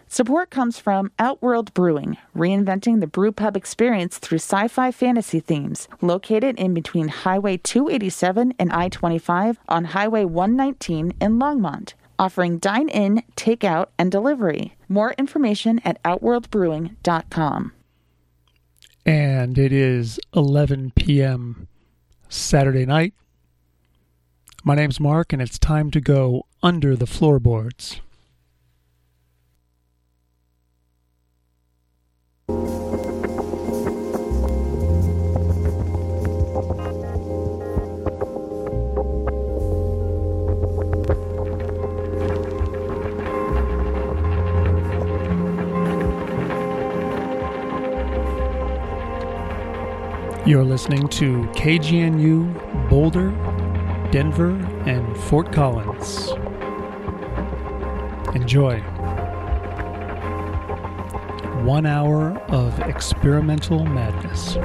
Support comes from Outworld Brewing, reinventing the brew pub experience through sci-fi fantasy themes. Located in between Highway 287 and I-25 on Highway 119 in Longmont. Offering dine-in, take-out, and delivery. More information at outworldbrewing.com. And it is 11 p.m. Saturday night. My name's Mark, and it's time to go under the floorboards. You're listening to KGNU, Boulder, Denver, and Fort Collins. Enjoy. 1 hour of experimental madness.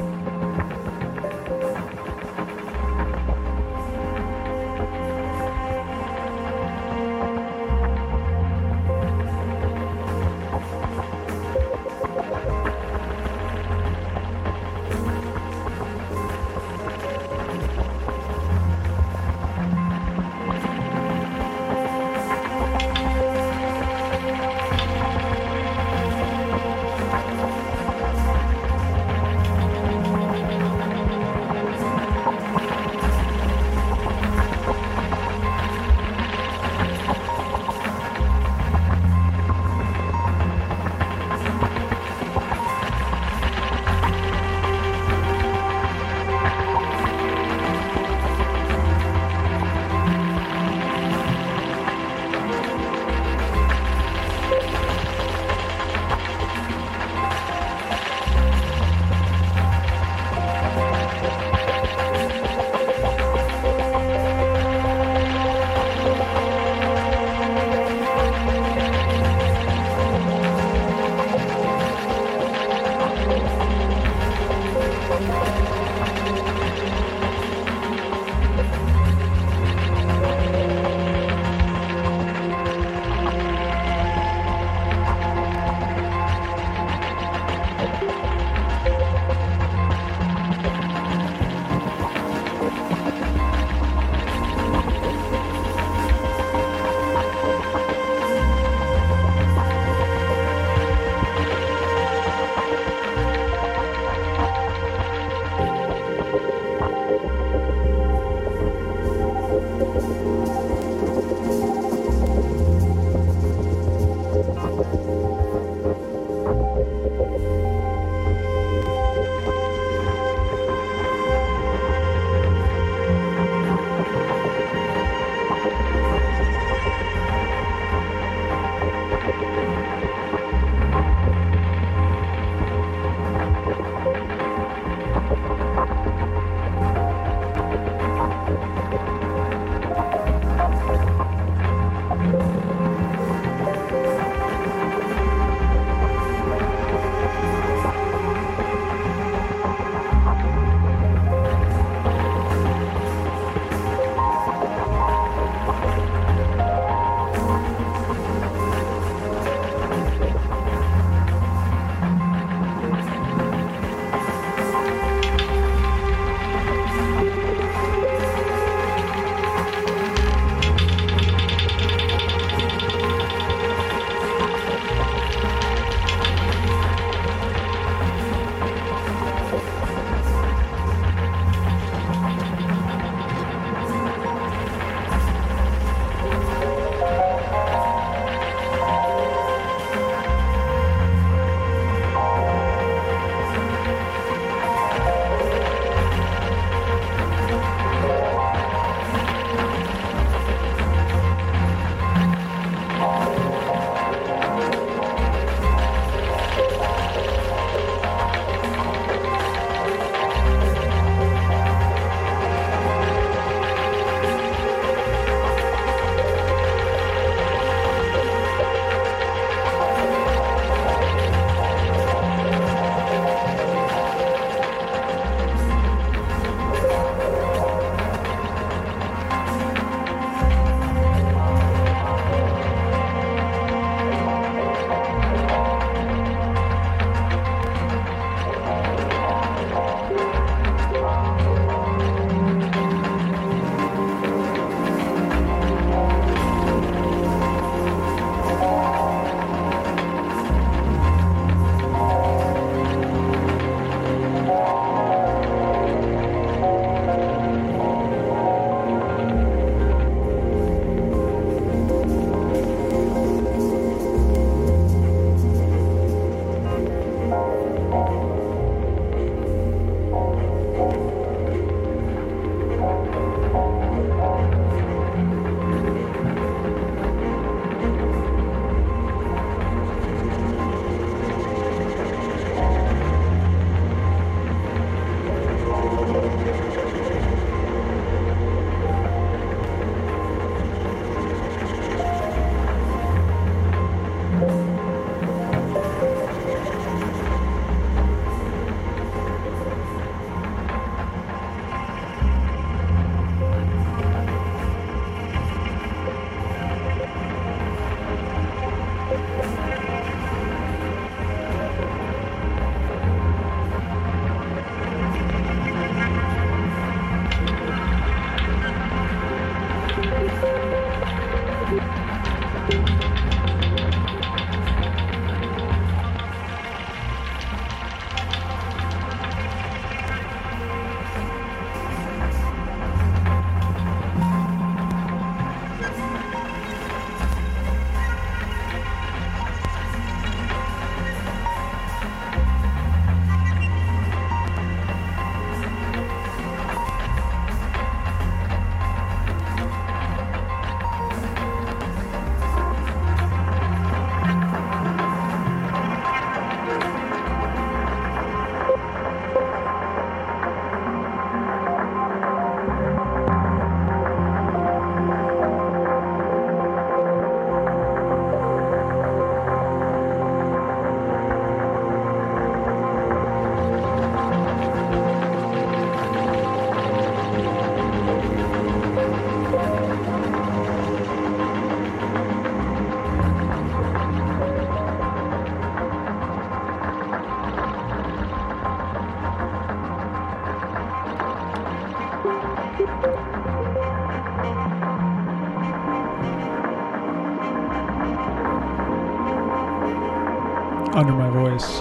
under my voice.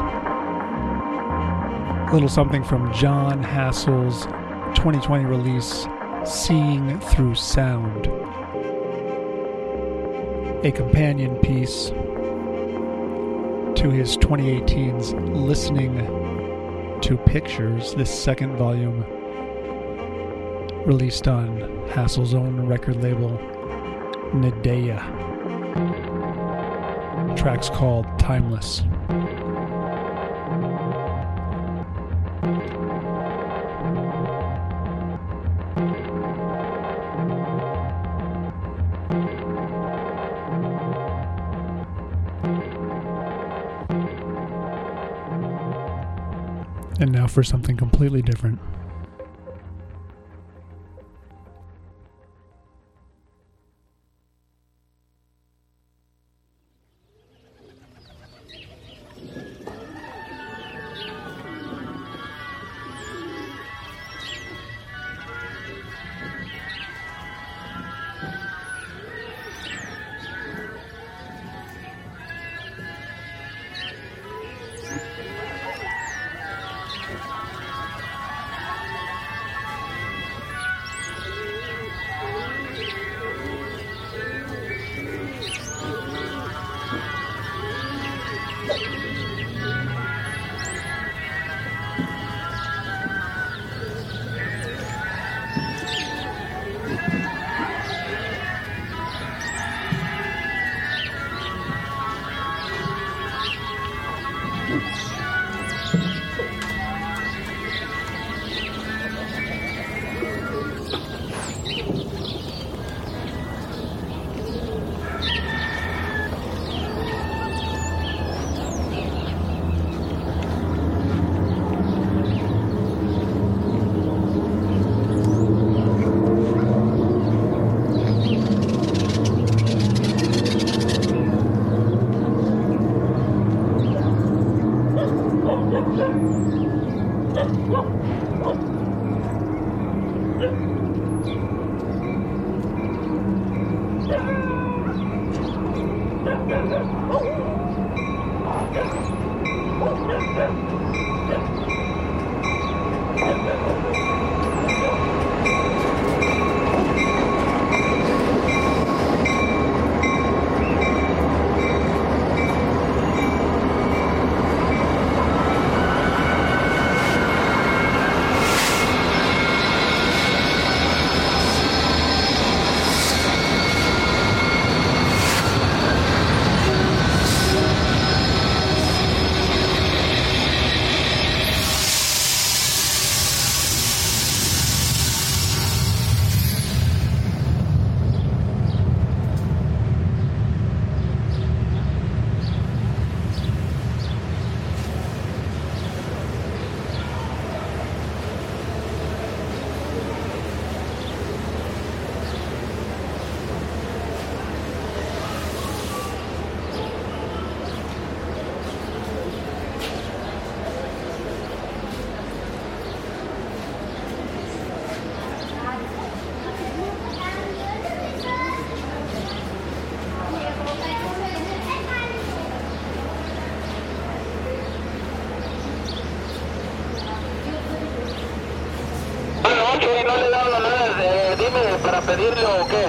A little something from John Hassel's 2020 release, Seeing Through Sound. A companion piece to his 2018's Listening to Pictures, this second volume, released on Hassel's own record label, Nadea. The track's called Timeless. And now for something completely different. ¿No le dan nada? Dime para pedirle o qué.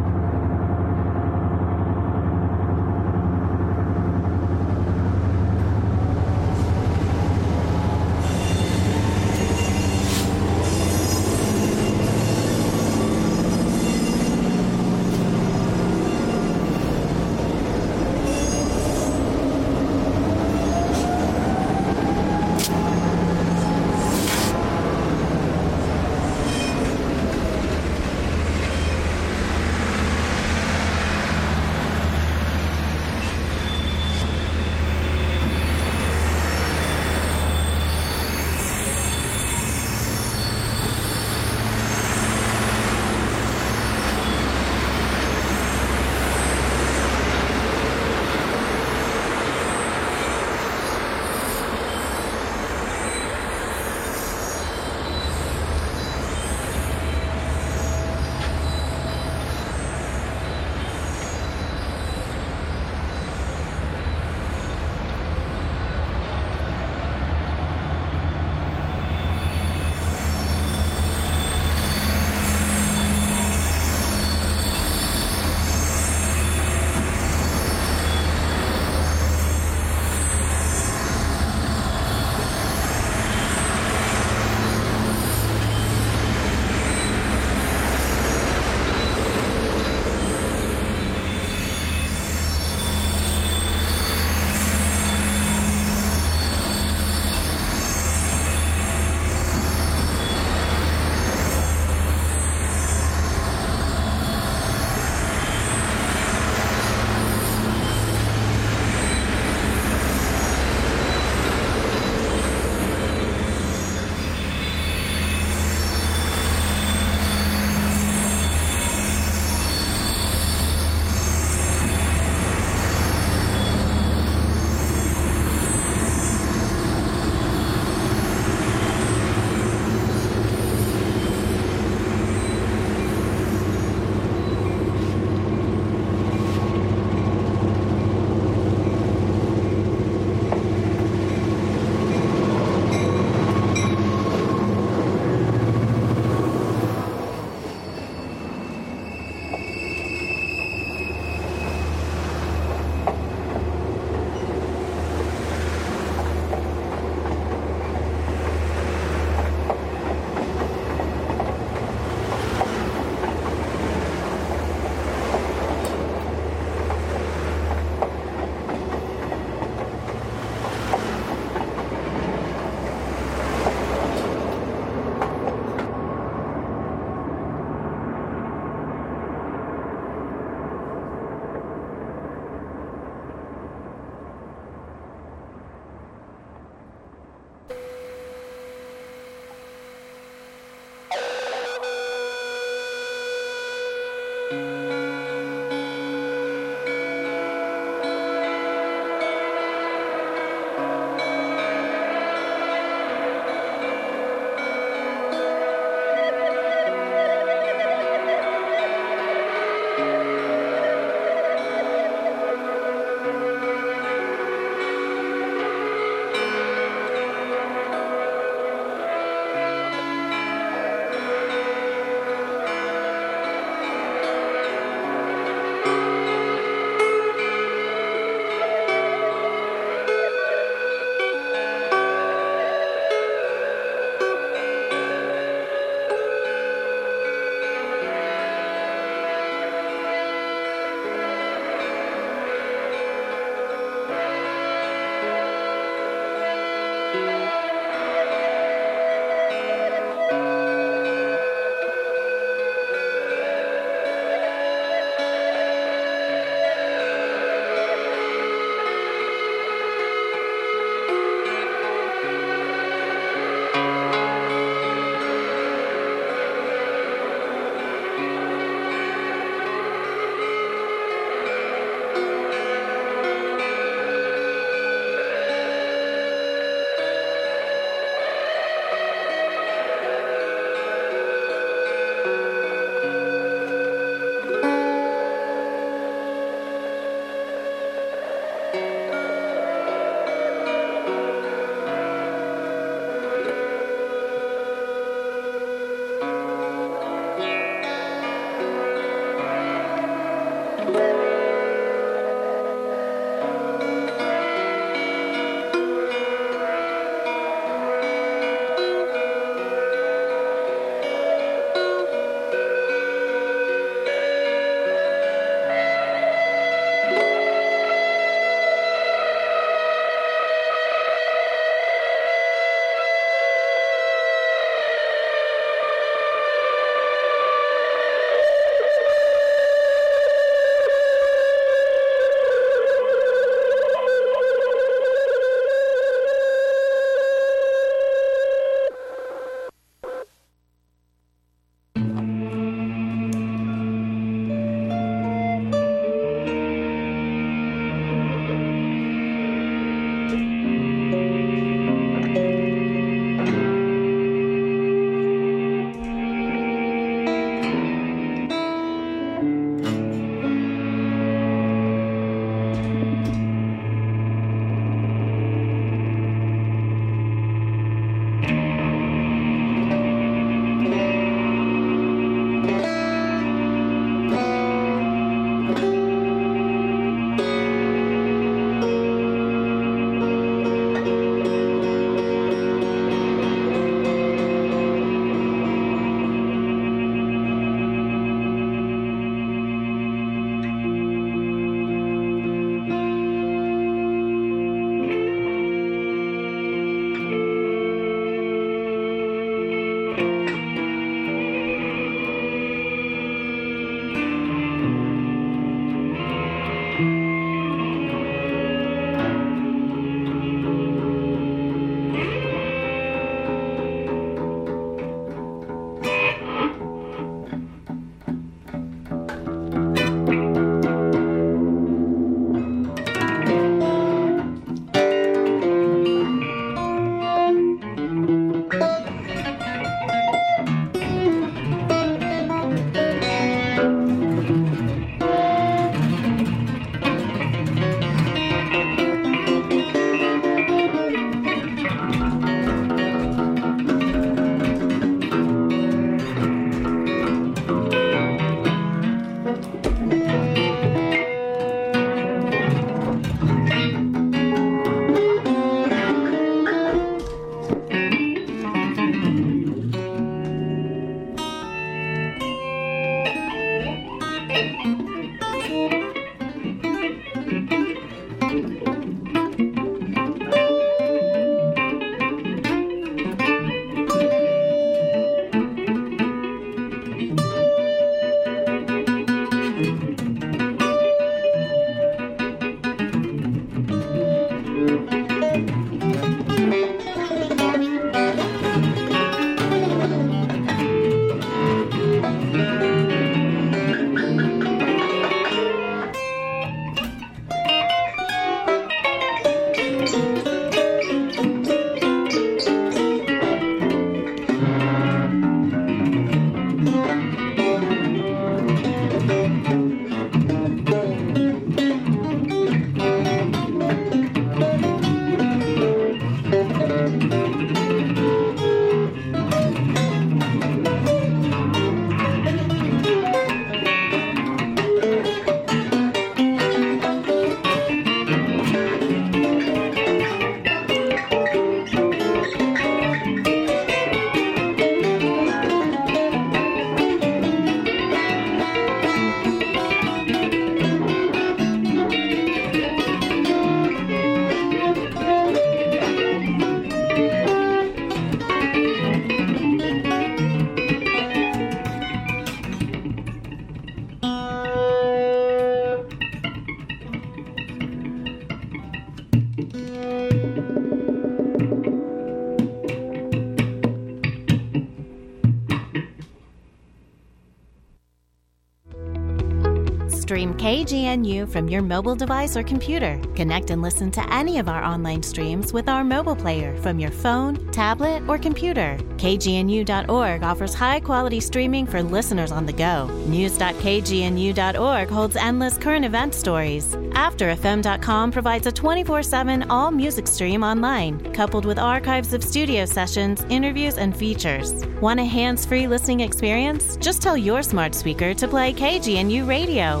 Stream KGNU from your mobile device or computer. Connect and listen to any of our online streams with our mobile player from your phone, tablet, or computer. KGNU.org offers high-quality streaming for listeners on the go. News.kgnu.org holds endless current event stories. AfterFM.com provides a 24/7 all-music stream online, coupled with archives of studio sessions, interviews, and features. Want a hands-free listening experience? Just tell your smart speaker to play KGNU Radio.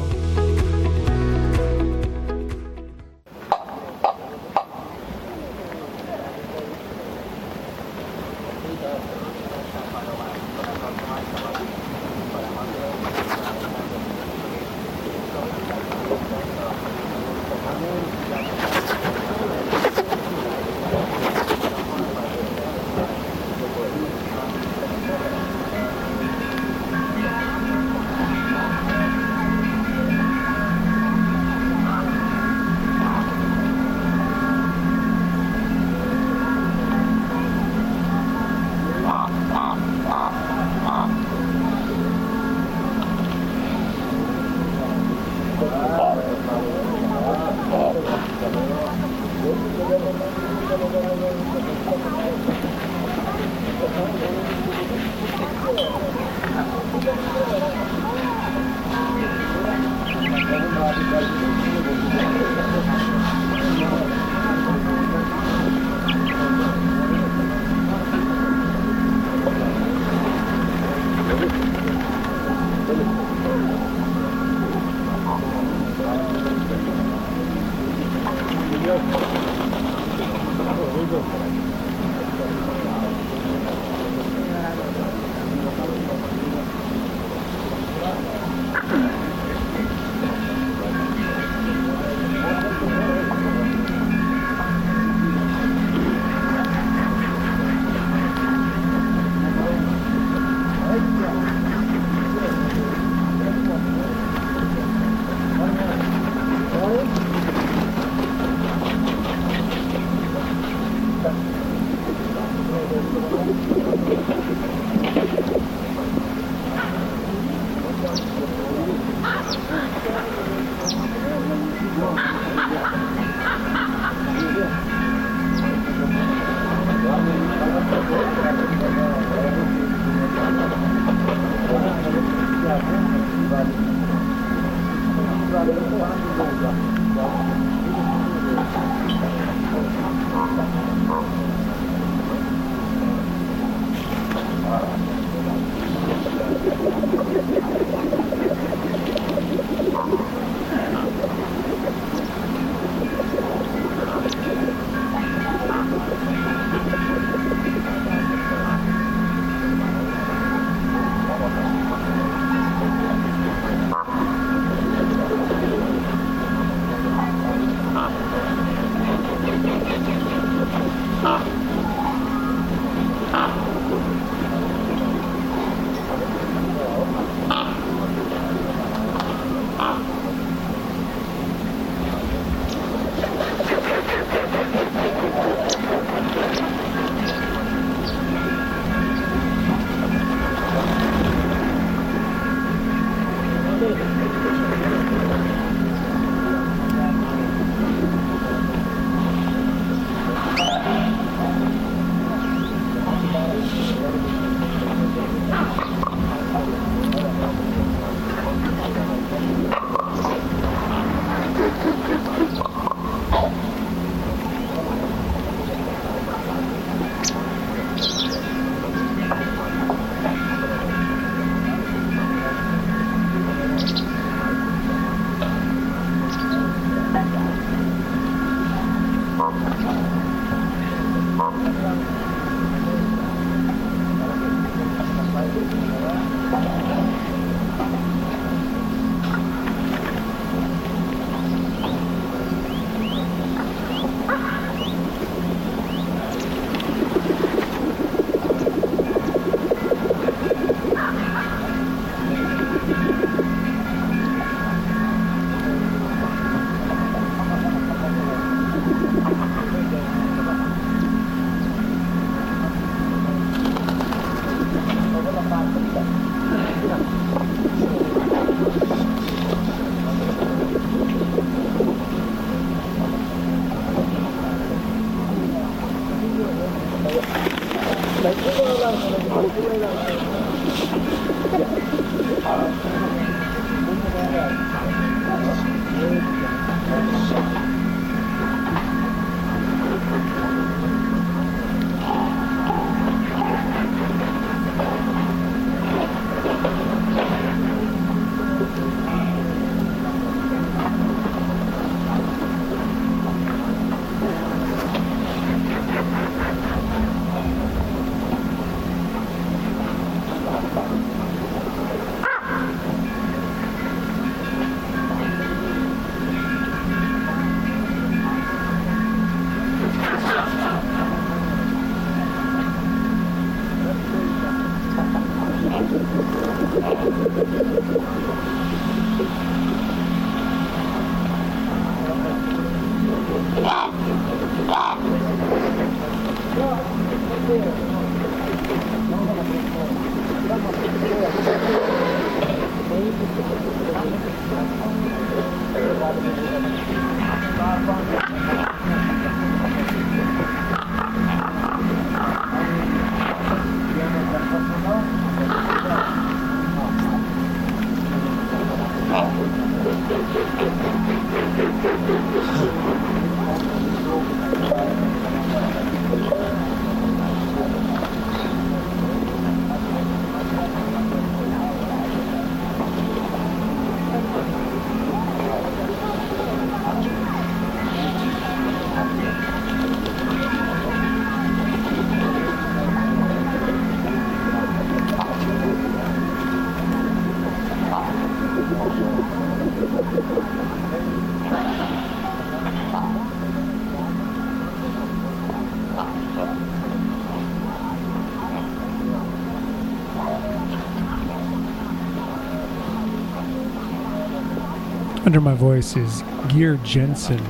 Under my voice is Gear Jensen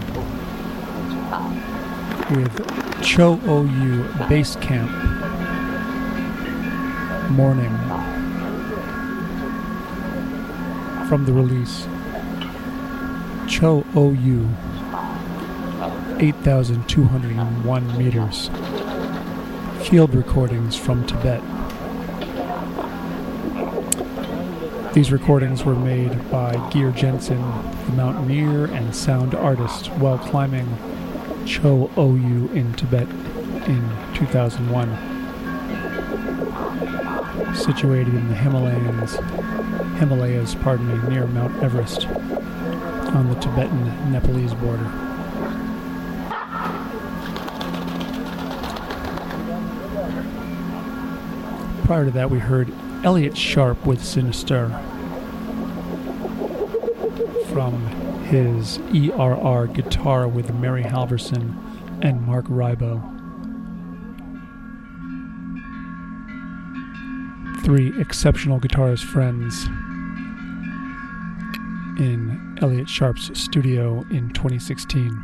with Cho OU Base Camp Morning from the release Cho OU 8,201 meters field recordings from Tibet. These recordings were made by Gear Jensen, the mountaineer and sound artist, while climbing Cho OU in Tibet in 2001. Situated in the Himalayas, near Mount Everest, on the Tibetan-Nepalese border. Prior to that, we heard Elliot Sharp with Sinister from his ERR guitar with Mary Halverson and Mark Ribot. Three exceptional guitarist friends in Elliot Sharp's studio in 2016.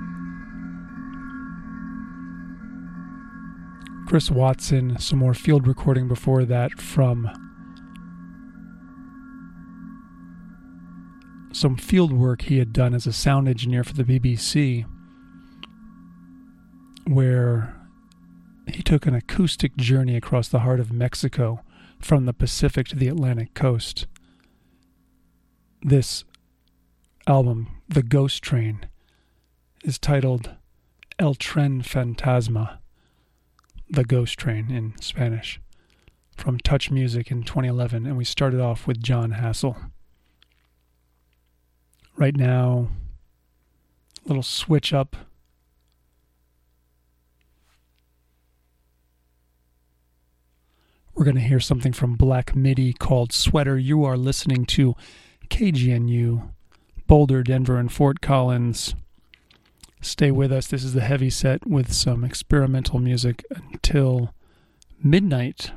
Chris Watson, some more field recording before that from some field work he had done as a sound engineer for the BBC, where he took an acoustic journey across the heart of Mexico from the Pacific to the Atlantic coast. This album, The Ghost Train, is titled El Tren Fantasma, The Ghost Train in Spanish, from Touch Music in 2011, and we started off with John Hassel. Right now, a little switch up. We're going to hear something from Black Midi called Sweater. You are listening to KGNU, Boulder, Denver, and Fort Collins. Stay with us. This is the heavy set with some experimental music until midnight.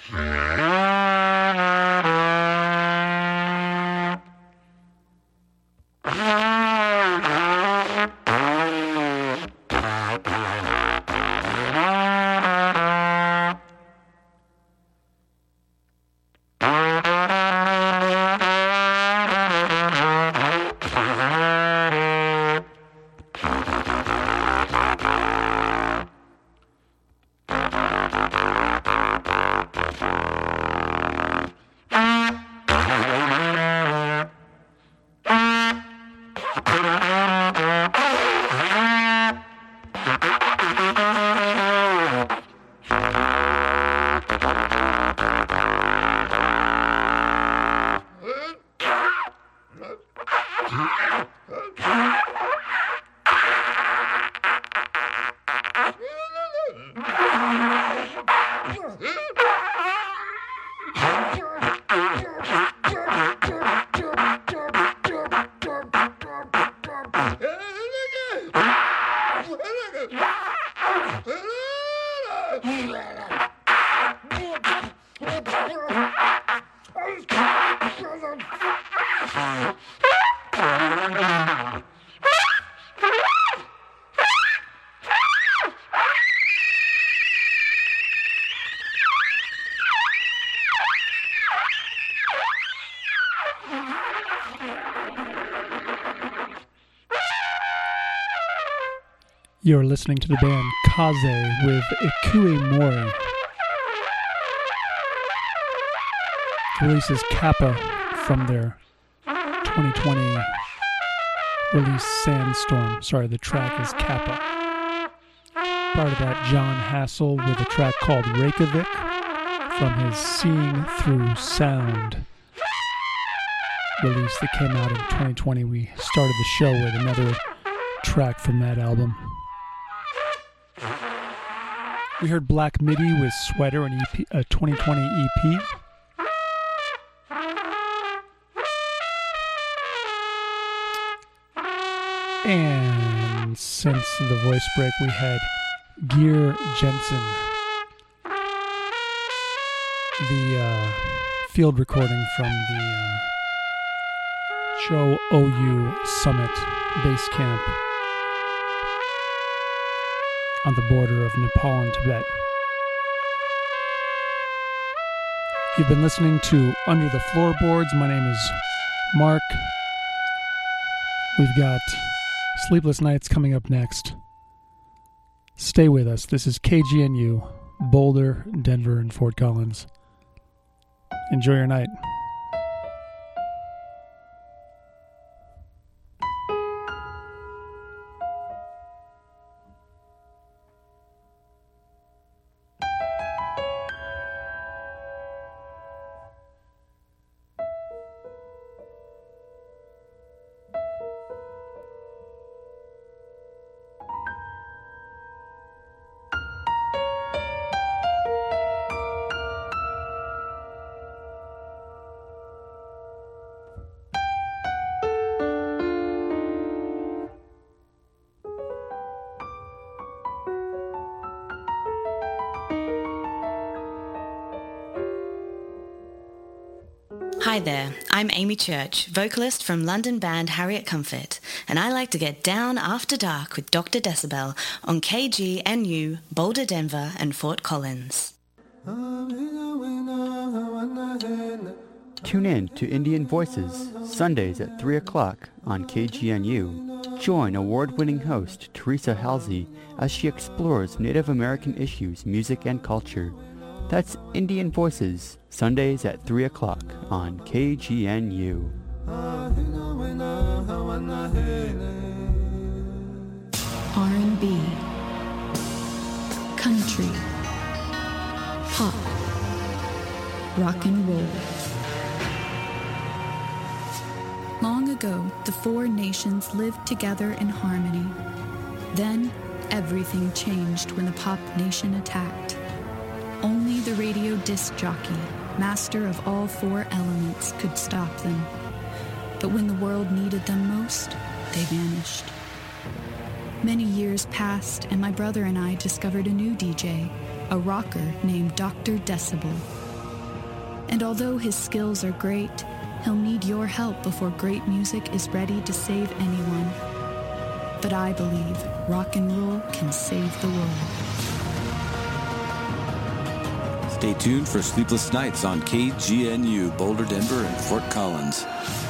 You're listening to the band Kaze with Ikue Mori. The release is Kappa from their 2020 release Sandstorm. Sorry, the track is Kappa. Part of that, John Hassel with a track called Reykjavik from his Seeing Through Sound release that came out in 2020. We started the show with another track from that album. We heard Black Midi with Sweater, an EP, a 2020 EP. And since the voice break, we had Geir Jensen, the field recording from the Cho OU Summit Base Camp on the border of Nepal and Tibet. You've been listening to Under the Floorboards. My name is Mark. We've got Sleepless Nights coming up next. Stay with us. This is KGNU, Boulder, Denver, and Fort Collins. Enjoy your night. Hi there, I'm Amy Church, vocalist from London band Harriet Comfort, and I like to get down after dark with Dr. Decibel on KGNU, Boulder, Denver, and Fort Collins. Tune in to Indian Voices, Sundays at 3 o'clock on KGNU. Join award-winning host Teresa Halsey as she explores Native American issues, music, and culture. That's Indian Voices, Sundays at 3 o'clock on KGNU. R&B, country, pop, rock and roll. Long ago, the four nations lived together in harmony. Then, everything changed when the pop nation attacked. Only the radio disc jockey, master of all four elements, could stop them. But when the world needed them most, they vanished. Many years passed, and my brother and I discovered a new DJ, a rocker named Dr. Decibel. And although his skills are great, he'll need your help before great music is ready to save anyone. But I believe rock and roll can save the world. Stay tuned for Sleepless Nights on KGNU, Boulder, Denver, and Fort Collins.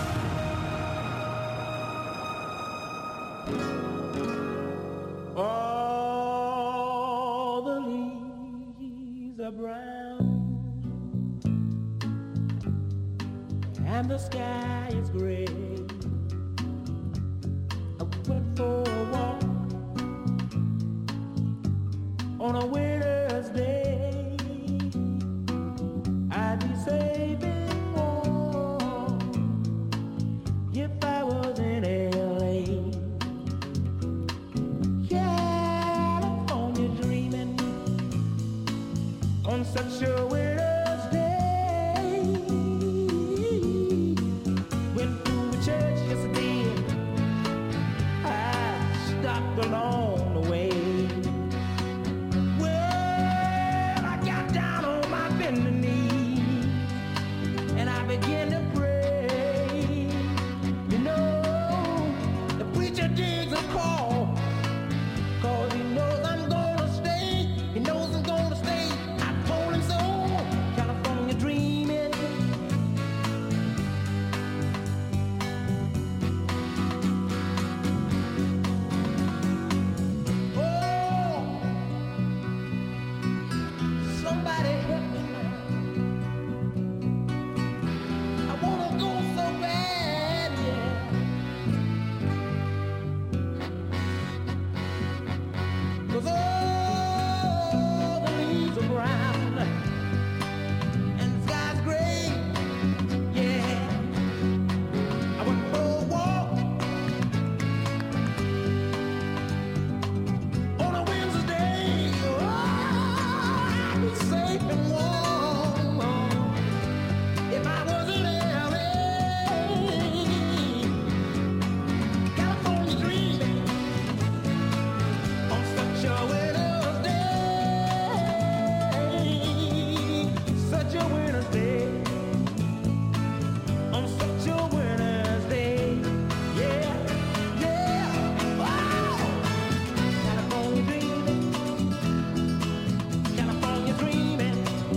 All the leaves are brown and the sky is gray. I went for a walk on a winter's day. I'd be safe and warm if I was in LA. California dreaming on such a winter's day. Went to a church yesterday. I stopped along the way. Well, I got down on my bending knee and I began to pray. You know, the preacher digs a call, 'cause he knows I'm gonna stay. He knows I'm gonna stay. I told him so. California dreaming. Oh, somebody help me now. I wanna go so bad, yeah. 'Cause all the leaves are brown and the sky's gray, yeah. I went for a walk on a Wednesday. Oh, I'd be safe and warm if I was in LA. California dreaming on such a winter's day. Such a winter's day. On such a winter's day. Yeah, yeah. Wow. California dreaming. California dreaming.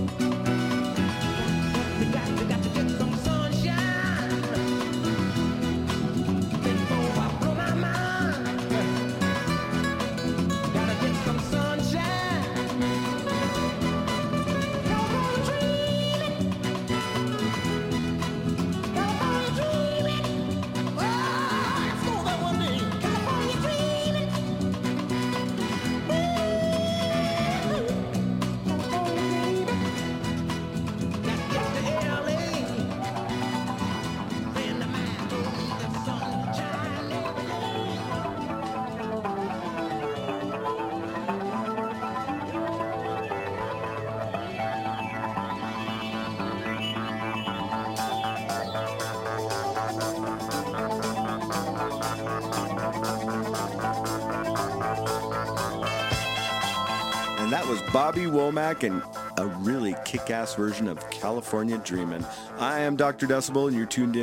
We got to get some sunshine before I blow my mind. Gotta get some sunshine. California dreaming. California dreaming. Oh, let's go that one day. California dreaming. Woo. California dreaming. Got to get to LA. Friend of mine told me that sunshine every day. And that was Bobby Womack and a really kick-ass version of California Dreamin'. I am Dr. Decibel, and you're tuned in